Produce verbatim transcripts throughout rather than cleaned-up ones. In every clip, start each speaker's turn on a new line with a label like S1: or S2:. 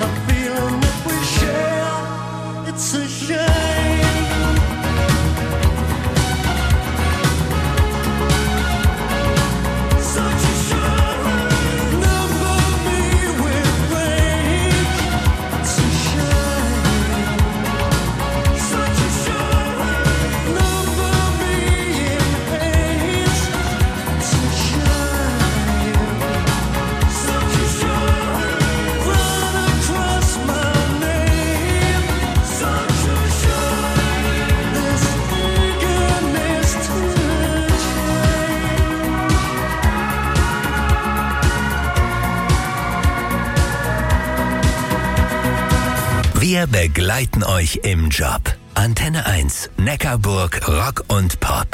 S1: Wir begleiten euch im Job. Antenne eins, Neckarburg, Rock und Pop.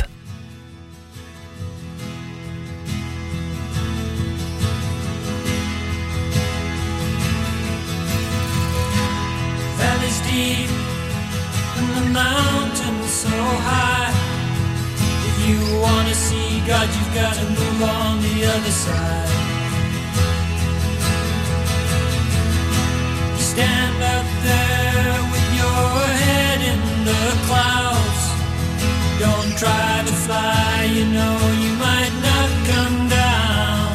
S2: Valleys deep and the mountains so high. If you wanna see God, you've got to move on the other side. Stand up there with your head in the clouds. Don't try to fly, you know you might not come down.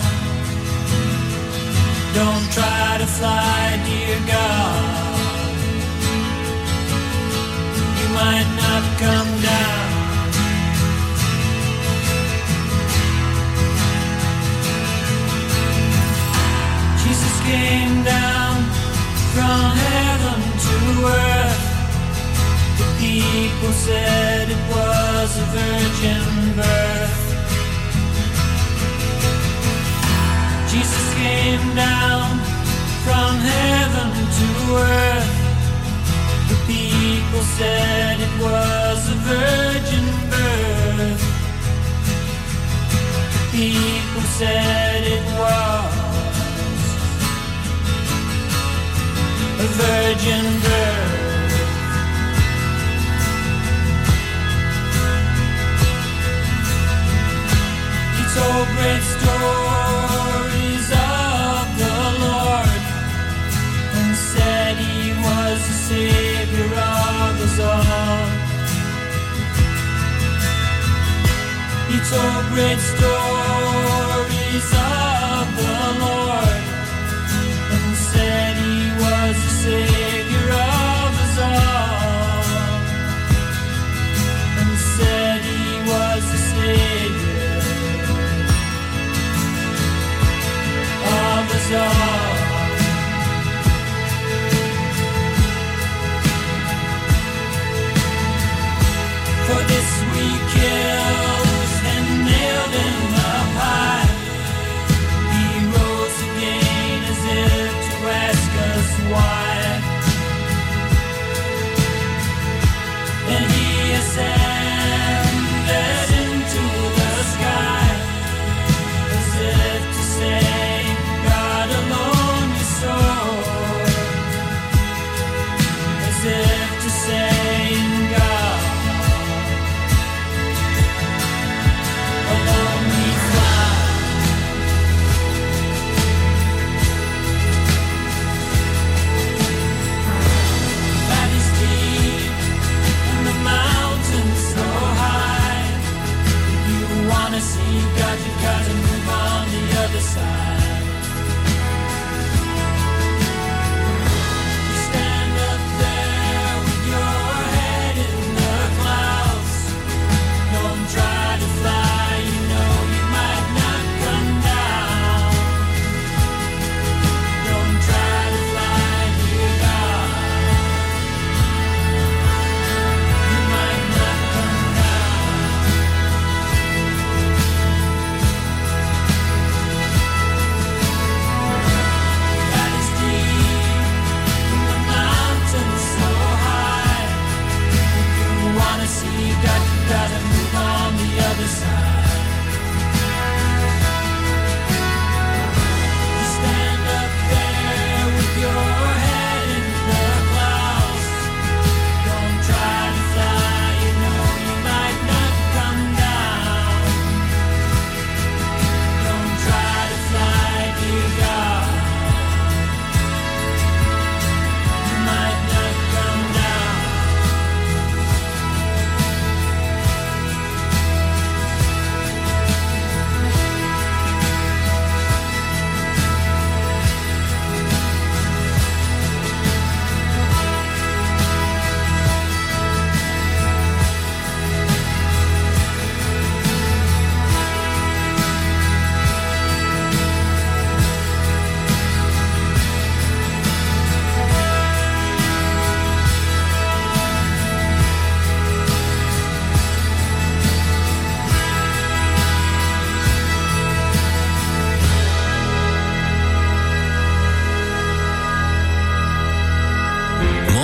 S2: Don't try to fly, dear God. You might not come down. Jesus came down from heaven to earth. The people said it was a virgin birth. Jesus came down from heaven to earth. The people said it was a virgin birth. The people said it was a virgin birth. He told great stories of the Lord and said he was the Savior of us all. He told great stories of the Lord and said he was the Savior of us all, and said he was the Savior of us all. For this we killed and nailed in the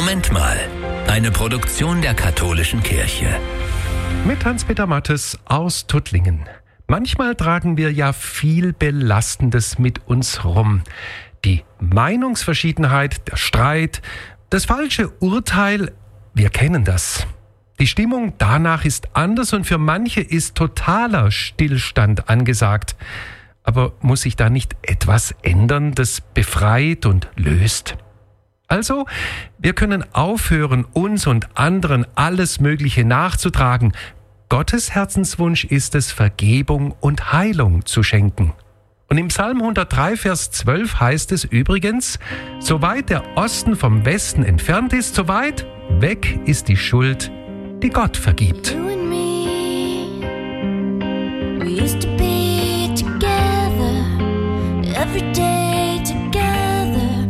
S1: Moment mal. Eine Produktion der Katholischen Kirche.
S3: Mit Hans-Peter Mattes aus Tuttlingen. Manchmal tragen wir ja viel Belastendes mit uns rum. Die Meinungsverschiedenheit, der Streit, das falsche Urteil, wir kennen das. Die Stimmung danach ist anders und für manche ist totaler Stillstand angesagt. Aber muss sich da nicht etwas ändern, das befreit und löst? Also, wir können aufhören, uns und anderen alles Mögliche nachzutragen. Gottes Herzenswunsch ist es, Vergebung und Heilung zu schenken. Und im Psalm hundertdrei, Vers zwölf heißt es übrigens, soweit der Osten vom Westen entfernt ist, so weit weg ist die Schuld, die Gott vergibt.
S4: You and me, we used to be together, every day together,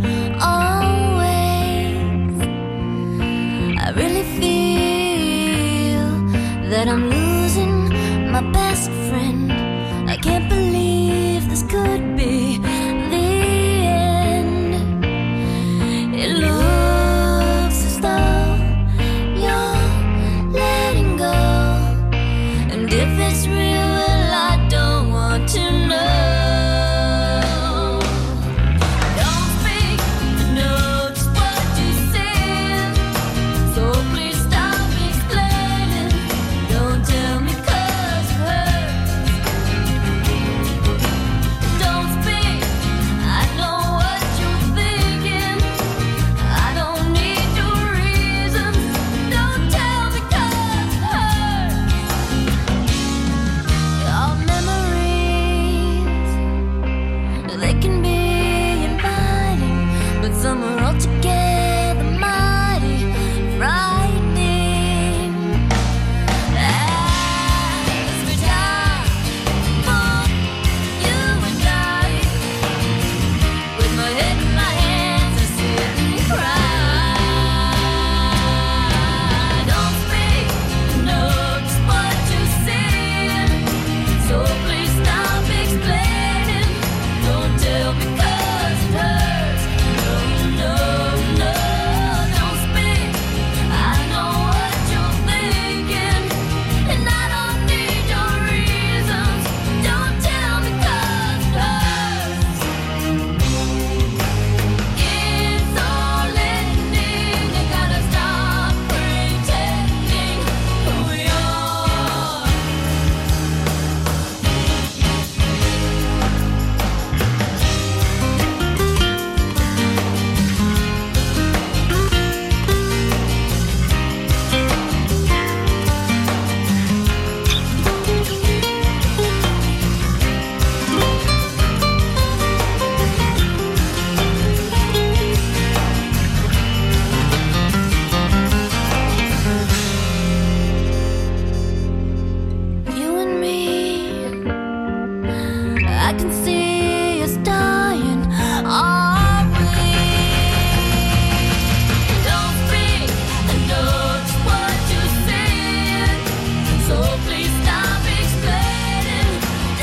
S4: always. I really feel that I'm